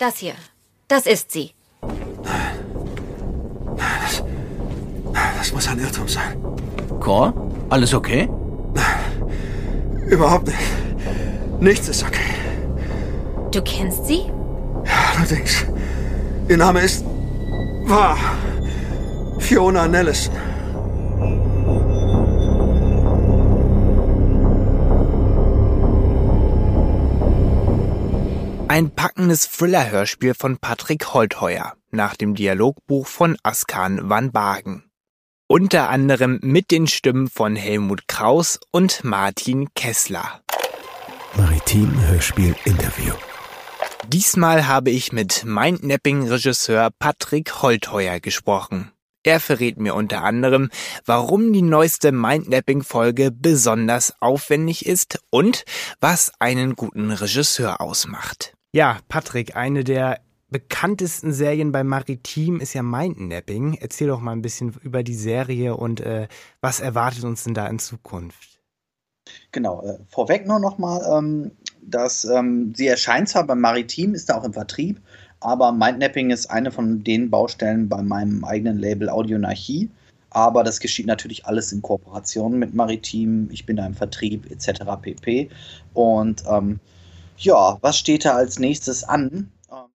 Das hier. Das ist sie. Das muss ein Irrtum sein. Cor, alles okay? Überhaupt nicht. Nichts ist okay. Du kennst sie? Ja, allerdings. Ihr Name war Fiona Nellison. Ein packendes Thriller-Hörspiel von Patrick Holtheuer nach dem Dialogbuch von Askan van Bagen. Unter anderem mit den Stimmen von Helmut Kraus und Martin Kessler. Maritim Hörspiel Interview. Diesmal habe ich mit Mindnapping-Regisseur Patrick Holtheuer gesprochen. Er verrät mir unter anderem, warum die neueste Mindnapping-Folge besonders aufwendig ist und was einen guten Regisseur ausmacht. Ja, Patrick, eine der bekanntesten Serien bei Maritim ist ja Mindnapping. Erzähl doch mal ein bisschen über die Serie und was erwartet uns denn da in Zukunft? Genau, vorweg nur nochmal, dass sie erscheint zwar beim Maritim, ist da auch im Vertrieb, aber Mindnapping ist eine von den Baustellen bei meinem eigenen Label Audionarchie. Aber das geschieht natürlich alles in Kooperation mit Maritim. Ich bin da im Vertrieb etc. pp. Und ja, was steht da als nächstes an?